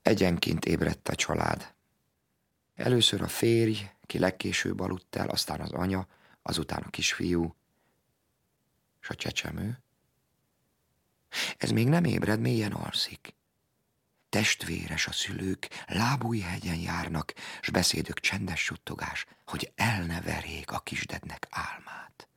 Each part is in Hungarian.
Egyenként ébredt a család. Először a férj, ki legkésőbb aludt el, aztán az anya, azután a kisfiú, s a csecsemő. Ez még nem ébred, mélyen alszik. Testvéres a szülők, lábújhegyen járnak, s beszédük csendes suttogás, hogy el ne verjék a kisdednek álmát.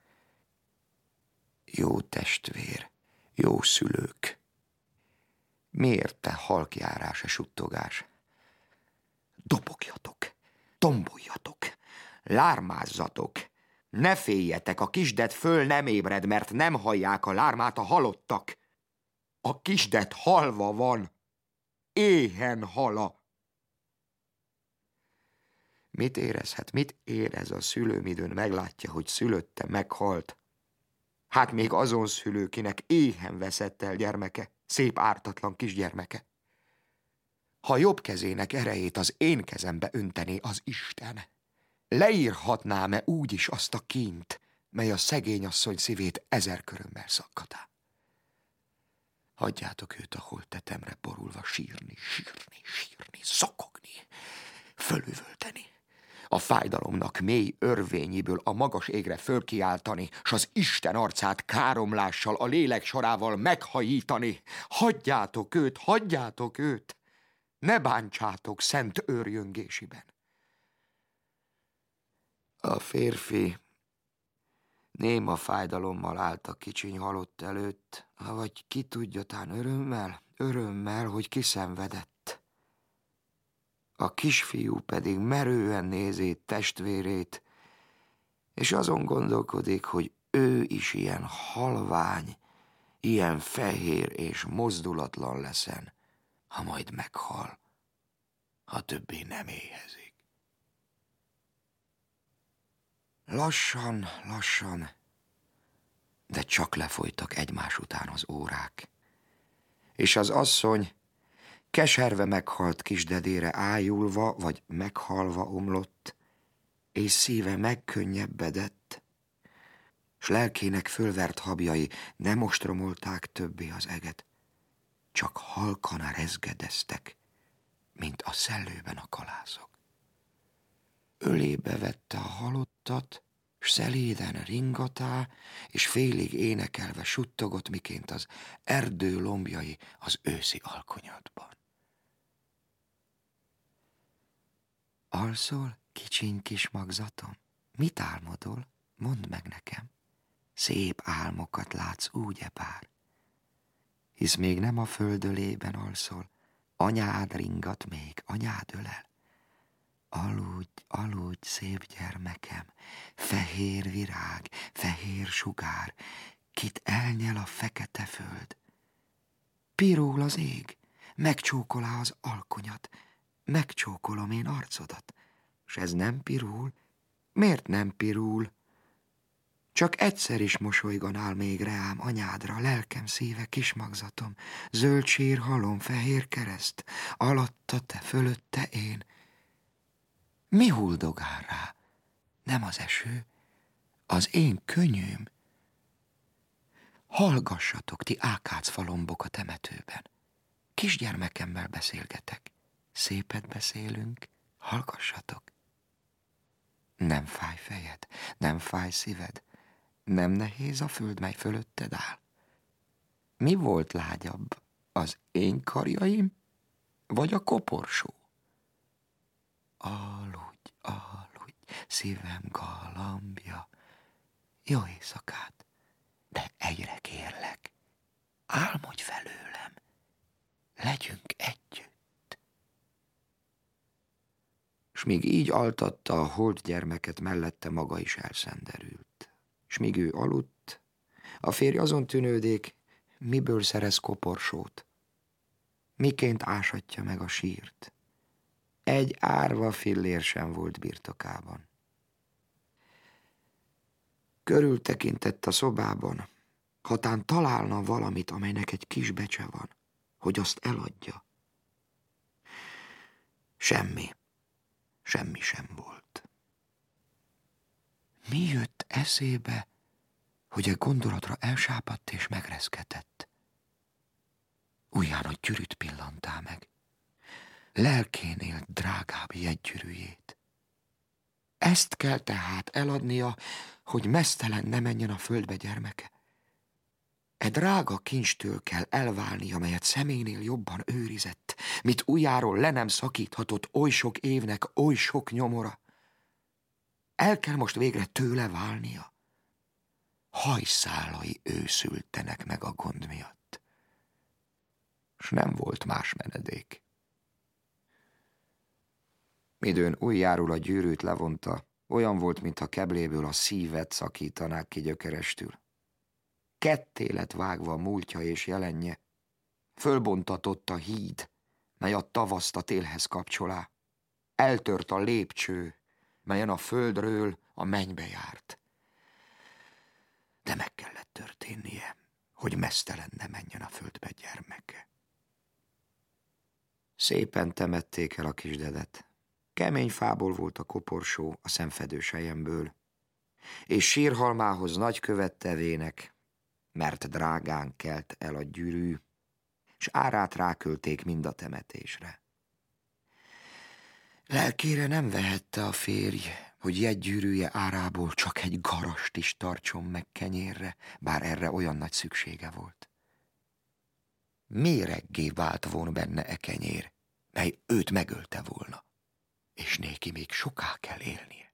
Jó testvér, jó szülők, miért te halkjárás e suttogás? Dobogjatok, tomboljatok, lármázzatok, ne féljetek, a kisded föl nem ébred, mert nem hallják a lármát a halottak. A kisded halva van, éhen hala. Mit érezhet, mit érez a szülő, midőn meglátja, hogy szülötte meghalt? Hát még azon szülő, kinek éhen veszett el gyermeke, szép ártatlan kisgyermeke. Ha jobb kezének erejét az én kezembe öntené az Isten, leírhatnám-e úgy is azt a kínt, mely a szegény asszony szívét 1000 körömmel szaggatá? Hagyjátok őt a holttetemre borulva sírni, zokogni, fölüvölteni, a fájdalomnak mély örvényiből a magas égre fölkiáltani, s az Isten arcát káromlással, a lélek sorával meghajítani. Hagyjátok őt, ne bántsátok szent őrjöngésiben. A férfi néma fájdalommal állt a kicsiny halott előtt, vagy ki tudja, tán örömmel, hogy kiszenvedett. A kisfiú pedig merően nézi testvérét, és azon gondolkodik, hogy ő is ilyen halvány, ilyen fehér és mozdulatlan leszen, ha majd meghal, ha többé nem éhezik. Lassan, de csak lefolytak egymás után az órák, és az asszony keserve meghalt kisdedére ájulva vagy meghalva omlott, és szíve megkönnyebbedett, s lelkének fölvert habjai nem ostromolták többé az eget, csak halkan rezgedeztek, mint a szellőben a kalászok. Ölébe vette a halottat, s szeléden ringatá, és félig énekelve suttogott, miként az erdő lombjai az őszi alkonyatban. Alszol, kicsiny kis magzatom? Mit álmodol? Mondd meg nekem. Szép álmokat látsz, úgy-e bár? Hisz még nem a földölében alszol, anyád ringat még, anyád ölel. Aludj, szép gyermekem, fehér virág, fehér sugár, kit elnyel a fekete föld. Pirul az ég, megcsókolá az alkonyat, megcsókolom én arcodat, s ez nem pirul? Miért nem pirul? Csak egyszer is mosolyganál még reám anyádra, lelkem szíve, kismagzatom, zöld sír, halom, fehér kereszt, alatta te, fölötte én. Mi huldogál rá? Nem az eső, az én könnyűm. Hallgassatok, ti ákácfalombok a temetőben. Kisgyermekemmel beszélgetek. Szépet beszélünk, hallgassatok. Nem fáj fejed, nem fáj szíved, nem nehéz a föld, mely fölötted áll. Mi volt lágyabb, az én karjaim, vagy a koporsó? Aludj, szívem galambja, jó éjszakát, de egyre kérlek, álmodj felőlem, legyünk együtt. S míg így altatta a holt gyermeket, mellette maga is elszenderült. S míg ő aludt, a férj azon tűnődék, miből szerez koporsót, miként ásatja meg a sírt. Egy árva fillér sem volt birtokában. Körültekintett a szobában, hatán találna valamit, amelynek egy kis becse van, hogy azt eladja. Semmi sem volt. Mi jött eszébe, hogy a gondolatra elsápadt és megreszketett? Ujján a gyűrűt pillantá meg. lelkénél drágább jegygyűrűjét. Ezt kell tehát eladnia, hogy meztelen ne menjen a földbe gyermeke. E drága kincstől kell elválnia, melyet szeménél jobban őrizett, mit ujjáról le nem szakíthatott oly sok évnek, oly sok nyomora. El kell most végre tőle válnia. Hajszálai őszültenek meg a gond miatt. S nem volt más menedék. Midőn ujjáról a gyűrűt levonta, olyan volt, mintha kebléből a szívet szakítanák ki gyökerestül. Ketté lett vágva a múltja és jelenje. Fölbontatott a híd, mely a tavaszt a télhez kapcsolá. Eltört a lépcső, melyen a földről a mennybe járt. De meg kellett történnie, hogy meztelen ne menjen a földbe gyermeke. Szépen temették el a kisdedet. Kemény fából volt a koporsó a szemfedős helyemből, és sírhalmához nagykövet tevének, mert drágán kelt el a gyűrű, s árát rákölték mind a temetésre. Lelkére nem vehette a férj, hogy jegygyűrűje árából csak egy garast is tartson meg kenyérre, bár erre olyan nagy szüksége volt. Méreggé vált volna benne e kenyér, mely őt megölte volna, és néki még soká kell élnie.